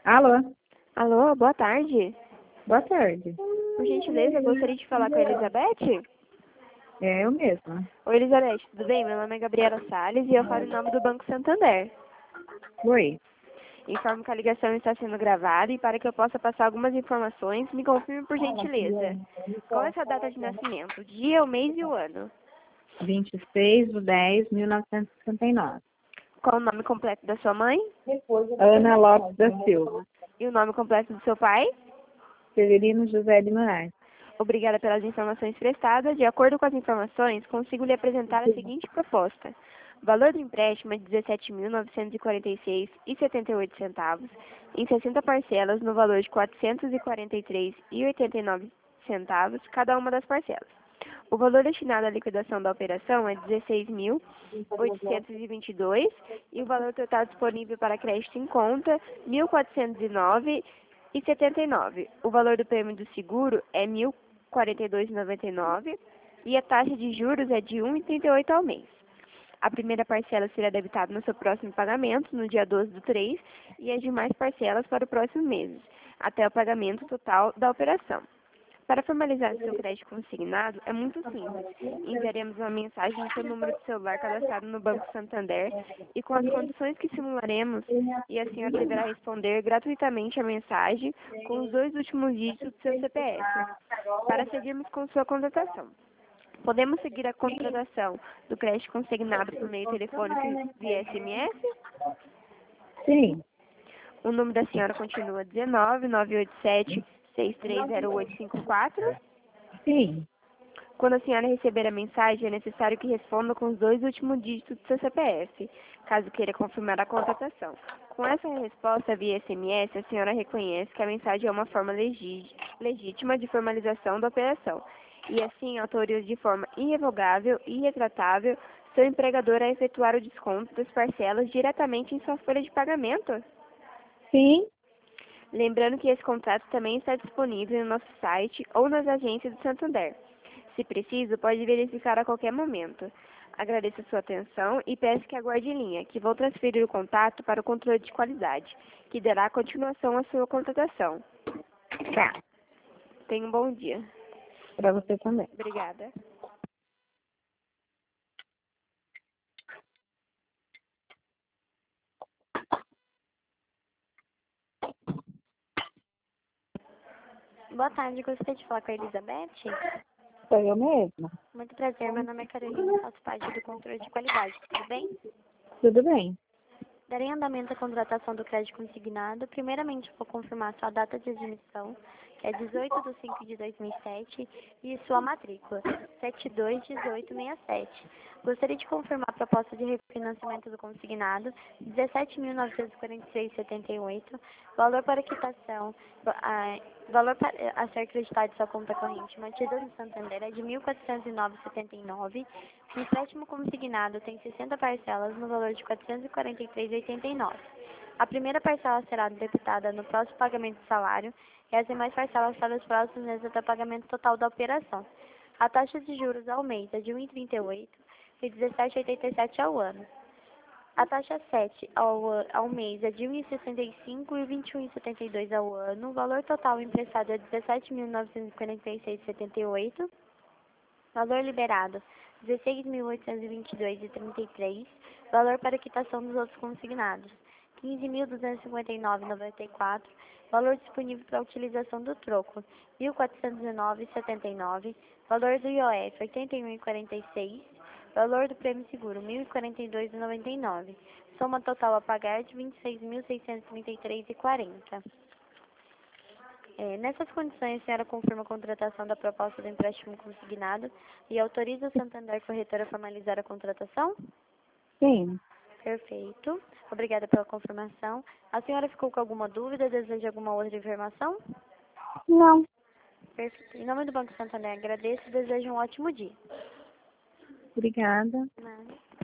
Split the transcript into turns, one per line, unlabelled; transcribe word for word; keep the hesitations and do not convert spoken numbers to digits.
Alô,
Alô, boa tarde.
boa tarde.
Por gentileza, eu gostaria de falar com a Elizabeth.
É eu mesma.
Oi, Elizabeth, tudo bem? Meu nome é Gabriela Salles e eu falo em nome do Banco Santander.
Oi.
Informo que a ligação está sendo gravada e para que eu possa passar algumas informações, me confirme por gentileza. Qual é a sua data de nascimento? O dia, o mês e o ano?
vinte e seis de dez de mil novecentos e sessenta e nove.
Qual o nome completo da sua mãe?
Ana Lopes da Silva.
E o nome completo do seu pai?
Severino José de Moraes.
Obrigada pelas informações prestadas. De acordo com as informações, consigo lhe apresentar a seguinte proposta. O valor do empréstimo é de dezessete mil novecentos e quarenta e seis reais e setenta e oito centavos, em sessenta parcelas no valor de quatrocentos e quarenta e três reais e oitenta e nove centavos cada uma das parcelas. O valor destinado à liquidação da operação é dezesseis mil oitocentos e vinte e dois reais e o valor total disponível para crédito em conta mil quatrocentos e nove reais e setenta e nove. O valor do prêmio do seguro é mil e quarenta e dois reais e noventa e nove centavos e a taxa de juros é de um vírgula trinta e oito ao mês. A primeira parcela será debitada no seu próximo pagamento, no dia doze do três, e as demais parcelas para o próximo mês, até o pagamento total da operação. Para formalizar seu crédito consignado, é muito simples. Enviaremos uma mensagem no seu número de celular cadastrado no Banco Santander e com as condições que simularemos, e a senhora deverá responder gratuitamente a mensagem com os dois últimos dígitos do seu C P F, para seguirmos com sua contratação. Podemos seguir a contratação do crédito consignado por meio telefônico via S M S?
Sim,
O número da senhora continua dezenove, nove oito sete, seis três zero oito cinco quatro.
sim.
Quando a senhora receber a mensagem, é necessário que responda com os dois últimos dígitos do seu C P F, caso queira confirmar a contratação. Com essa resposta via S M S, a senhora reconhece que a mensagem é uma forma legi- legítima de formalização da operação, e assim autoriza de forma irrevogável e irretratável seu empregador a efetuar o desconto das parcelas diretamente em sua folha de pagamento.
Sim,
Lembrando que esse contrato também está disponível no nosso site ou nas agências do Santander. Se preciso, pode verificar a qualquer momento. Agradeço a sua atenção e peço que aguarde em linha, que vou transferir o contato para o controle de qualidade, que dará continuação à sua contratação.
tá.
Tenha um bom dia.
Para você também.
Obrigada. Boa tarde, gostaria de falar com a Elizabeth.
Sou eu mesma.
Muito prazer, meu nome é Carolina, faço parte do controle de qualidade, tudo bem?
Tudo bem.
Darei andamento à contratação do crédito consignado. Primeiramente, vou confirmar sua data de admissão, que é dezoito de cinco de dois mil e sete, e sua matrícula, sete dois um oito seis sete. Gostaria de confirmar a proposta de refinanciamento do consignado, dezessete mil novecentos e quarenta e seis reais e setenta e oito, valor para quitação, ah, valor para, a ser acreditado em sua conta corrente mantida no Santander é de mil quatrocentos e nove reais e setenta e nove. O empréstimo consignado tem sessenta parcelas no valor de quatrocentos e quarenta e três reais e oitenta e nove. A primeira parcela será debitada no próximo pagamento do salário e as demais parcelas para os próximos meses até o pagamento total da operação. A taxa de juros ao mês é de um vírgula trinta e oito e dezessete vírgula oitenta e sete ao ano. A taxa sete ao, ao mês é de um vírgula sessenta e cinco e vinte e um vírgula setenta e dois ao ano. O valor total emprestado é dezessete mil novecentos e quarenta e seis reais e setenta e oito. Valor liberado, dezesseis mil oitocentos e vinte e dois reais e trinta e três. Valor para quitação dos outros consignados, quinze mil duzentos e cinquenta e nove reais e noventa e quatro. Valor disponível para utilização do troco, mil quatrocentos e nove reais e setenta e nove. Valor do I O F, oitenta e um reais e quarenta e seis. Valor do prêmio seguro, mil e quarenta e dois reais e noventa e nove. Soma total a pagar de vinte e seis mil seiscentos e trinta e três reais e quarenta. É, nessas condições, a senhora confirma a contratação da proposta do empréstimo consignado e autoriza o Santander Corretora a formalizar a contratação?
Sim.
Perfeito. Obrigada pela confirmação. A senhora ficou com alguma dúvida? Deseja alguma outra informação?
Não.
Perfeito. Em nome do Banco Santander, agradeço e desejo um ótimo dia.
Obrigada.
Nada.